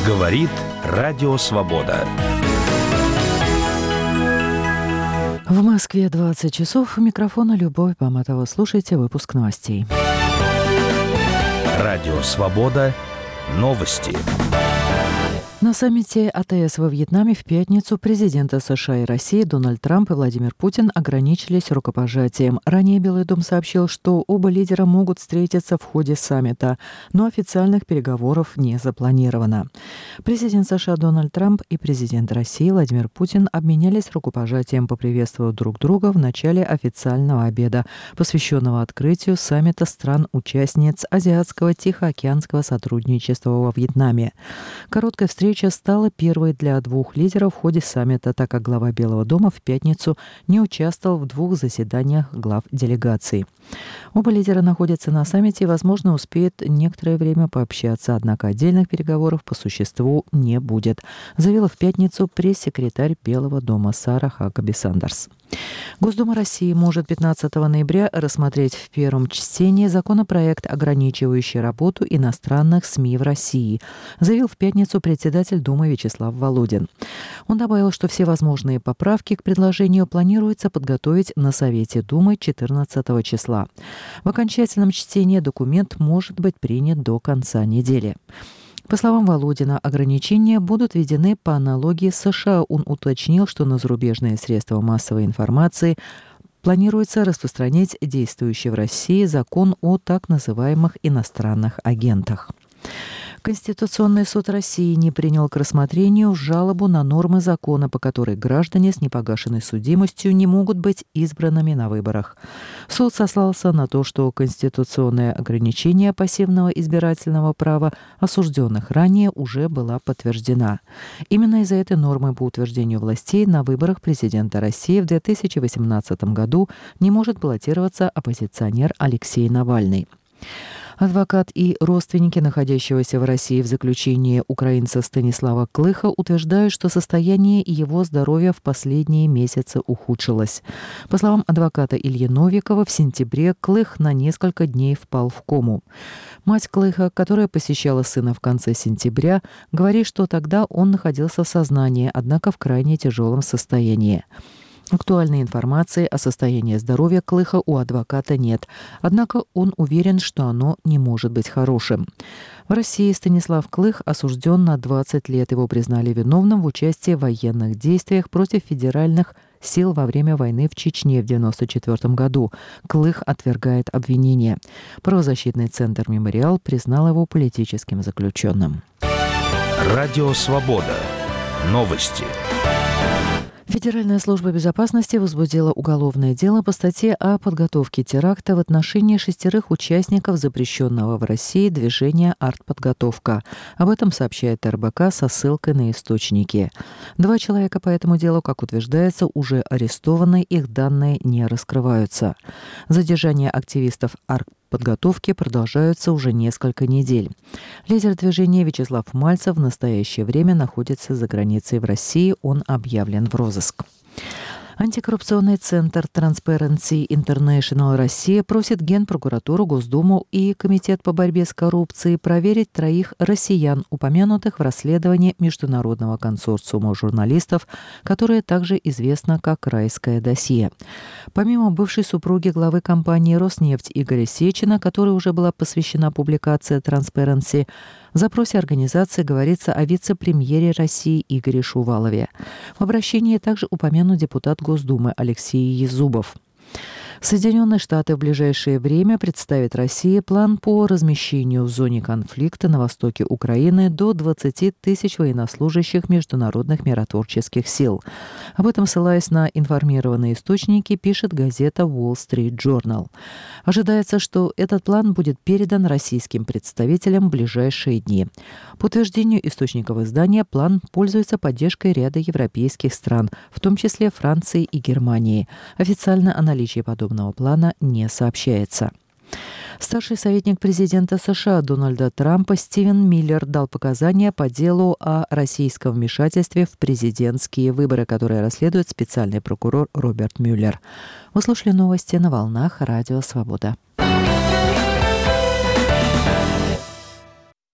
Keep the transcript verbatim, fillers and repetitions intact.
Говорит Радио Свобода. В Москве двадцать часов. У микрофона Любовь Баматова. Слушайте выпуск новостей. Радио Свобода. Новости. На саммите А Тэ Эс во Вьетнаме в пятницу президенты США и России Дональд Трамп и Владимир Путин ограничились рукопожатием. Ранее Белый дом сообщил, что оба лидера могут встретиться в ходе саммита, но официальных переговоров не запланировано. Президент США Дональд Трамп и президент России Владимир Путин обменялись рукопожатием, поприветствовав друг друга в начале официального обеда, посвященного открытию саммита стран-участниц Азиатско-Тихоокеанского сотрудничества во Вьетнаме. Короткая встреча стала первой для двух лидеров в ходе саммита, так как глава Белого дома в пятницу не участвовал в двух заседаниях глав делегаций. Оба лидера находятся на саммите и, возможно, успеют некоторое время пообщаться, однако отдельных переговоров по существу не будет, заявила в пятницу пресс-секретарь Белого дома Сара Хакаби Сандерс. Госдума России может пятнадцатого ноября рассмотреть в первом чтении законопроект, ограничивающий работу иностранных СМИ в России, заявил в пятницу председатель Думы Вячеслав Володин. Он добавил, что все возможные поправки к предложению планируется подготовить на Совете Думы четырнадцатого числа. В окончательном чтении документ может быть принят до конца недели. По словам Володина, ограничения будут введены по аналогии с США. Он уточнил, что на зарубежные средства массовой информации планируется распространить действующий в России закон о так называемых иностранных агентах. Конституционный суд России не принял к рассмотрению жалобу на нормы закона, по которой граждане с непогашенной судимостью не могут быть избранными на выборах. Суд сослался на то, что конституционное ограничение пассивного избирательного права осужденных ранее уже была подтверждена. Именно из-за этой нормы по утверждению властей на выборах президента России в две тысячи восемнадцатом году не может баллотироваться оппозиционер Алексей Навальный. Адвокат и родственники находящегося в России в заключении украинца Станислава Клыха утверждают, что состояние его здоровья в последние месяцы ухудшилось. По словам адвоката Ильи Новикова, в сентябре Клых на несколько дней впал в кому. Мать Клыха, которая посещала сына в конце сентября, говорит, что тогда он находился в сознании, однако в крайне тяжелом состоянии. Актуальной информации о состоянии здоровья Клыха у адвоката нет, однако он уверен, что оно не может быть хорошим. В России Станислав Клых осужден на двадцать лет. Его признали виновным в участии в военных действиях против федеральных сил во время войны в Чечне в девяносто четвёртом году. Клых отвергает обвинения. Правозащитный центр «Мемориал» признал его политическим заключенным. Радио Свобода. Новости. Федеральная служба безопасности возбудила уголовное дело по статье о подготовке теракта в отношении шестерых участников запрещенного в России движения «Артподготовка». Об этом сообщает Эр Бэ Ка со ссылкой на источники. Два человека по этому делу, как утверждается, уже арестованы, их данные не раскрываются. Задержание активистов «Артподготовки» подготовки продолжаются уже несколько недель. Лидер движения Вячеслав Мальцев в настоящее время находится за границей в России. Он объявлен в розыск. Антикоррупционный центр Transparency International Россия просит Генпрокуратуру, Госдуму и Комитет по борьбе с коррупцией проверить троих россиян, упомянутых в расследовании международного консорциума журналистов, которое также известно как «Райское досье». Помимо бывшей супруги главы компании «Роснефть» Игоря Сечина, которой уже была посвящена публикация Transparency, в запросе организации говорится о вице-премьере России Игоре Шувалове. В обращении также упомянут депутат Госдумы Алексей Езубов. Соединенные Штаты в ближайшее время представят России план по размещению в зоне конфликта на востоке Украины до двадцати тысяч военнослужащих международных миротворческих сил. Об этом, ссылаясь на информированные источники, пишет газета Wall Street Journal. Ожидается, что этот план будет передан российским представителям в ближайшие дни. По утверждению источников издания, план пользуется поддержкой ряда европейских стран, в том числе Франции и Германии. Официально о наличии подобного плана не сообщается. Старший советник президента США Дональда Трампа Стивен Миллер дал показания по делу о российском вмешательстве в президентские выборы, которые расследует специальный прокурор Роберт Мюллер. Вы слушали новости на волнах Радио Свобода.